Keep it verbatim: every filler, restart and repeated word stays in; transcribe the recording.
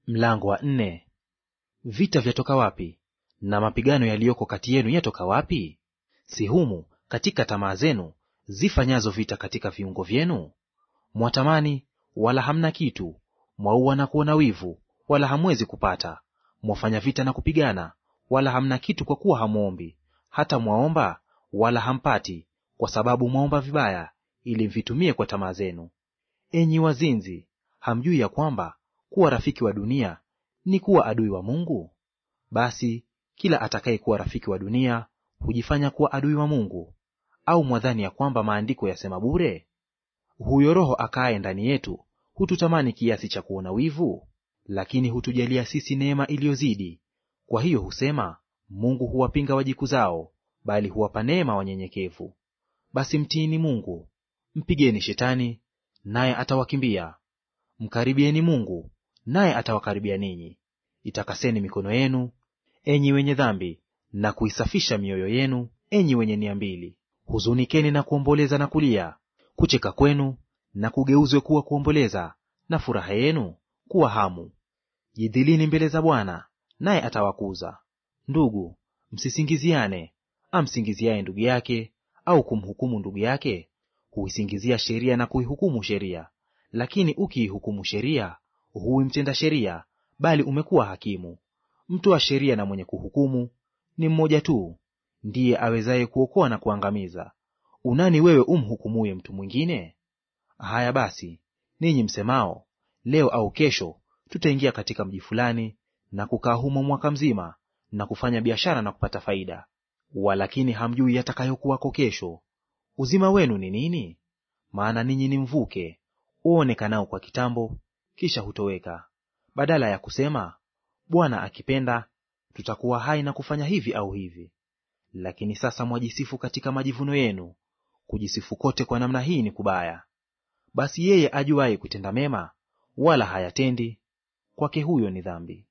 Mlango wa nne. Vita vyatoka wapi? Na mapigano yaliyoko kati yenu yatoka wapi? Si humu katika tamaa zenu zifanyazo vita katika viungo vyenu? Mwatamani wala hamna kitu, mwaua na kuona wivu wala hamwezi kupata. Mwafanya vita na kupigana wala hamna kitu, kwa kuwa hamwombi. Hata mwaomba wala hampati, kwa sababu mwaomba vibaya, ili mvitumie kwa tamaa zenu. Enyi wazinzi, hamjui ya kwamba kuwa rafiki wa dunia ni kuwa adui wa Mungu? Basi kila atakaye kuwa rafiki wa dunia hujifanya kuwa adui wa Mungu. Au mwadhani ya kwamba maandiko yasema bure, huyo Roho akaaye ndani yetu hututamani kiasi cha kuona wivu? Lakini hutujalia sisi neema iliyozidi. Kwa hiyo husema, Mungu huwapinga wajikuzao, bali huwapa neema wanyenyekevu. Basi mtiini Mungu. Mpigeni Shetani, naye atawakimbia. Mkaribieni Mungu, naye atawakaribia ninyi. Itakaseni mikono yenu, enyi wenye dhambi, na kuisafisha mioyo yenu, enyi wenye nia mbili. Huzunikeni na kuomboleza na kulia. Kucheka kwenu na kugeuzwe kuwa kuomboleza, na furaha yenu kuwa hamu. Jidhilini mbele za Bwana, naye atawakuza. Ndugu, msisingiziane. Amsingiziaye ndugu yake au kumhukumu ndugu yake huisingizia sheria na kuihukumu sheria. Lakini ukiihukumu sheria, huwi mtenda sheria, bali umekuwa hakimu. Mtoa sheria na mwenye kuhukumu ni mmoja tu, ndiye awezaye kuokoa na kuangamiza. Unani wewe umhukumuye mtu mwingine? Haya basi, ninyi msemao, leo au kesho tutaingia katika mji fulani na kukaa humo mwaka mzima na kufanya biashara na kupata faida, walakini hamjui yatakayokuwako kesho. Uzima wenu ni nini? Maana ninyi ni mvuke uonekanao kwa kitambo, kisha hutoweka. Badala ya kusema, Bwana akipenda tutakuwa hai na kufanya hivi au hivi. Lakini sasa mwajisifu katika majivuno yenu. Kujisifu kote kwa namna hii ni kubaya. Basi yeye ajuaye kutenda mema wala hayatendi, kwake huyo ni dhambi.